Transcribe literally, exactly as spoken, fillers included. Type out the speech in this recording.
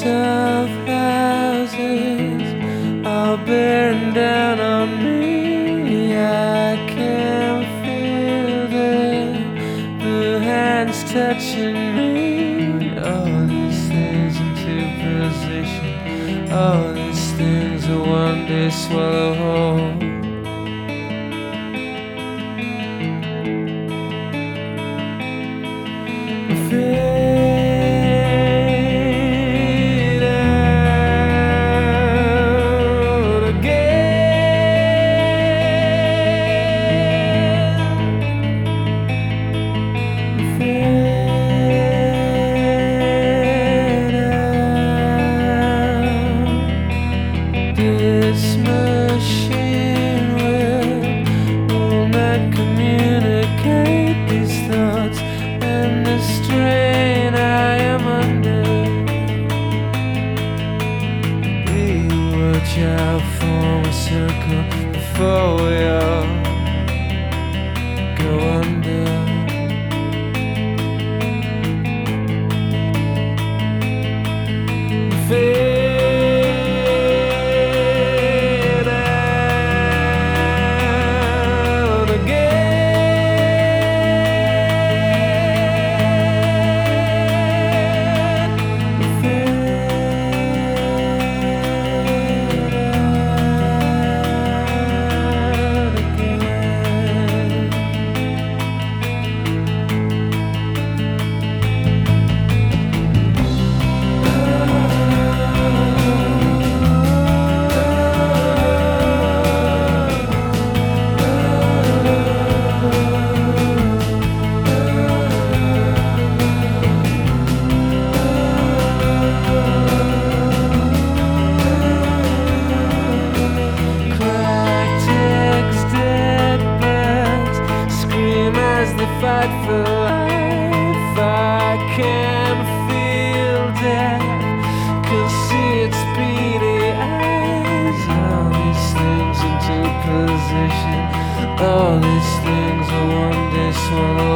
of houses all bearing down on me. I can feel the blue hands touching me. All these things into position, all these things will one day swallow whole. This machine will, will not communicate these thoughts and the strain I am under. We watch out for a circle before we all go under. Fight for life, I can feel death, can see its beady eyes. All these things into position, all these things will one day swallow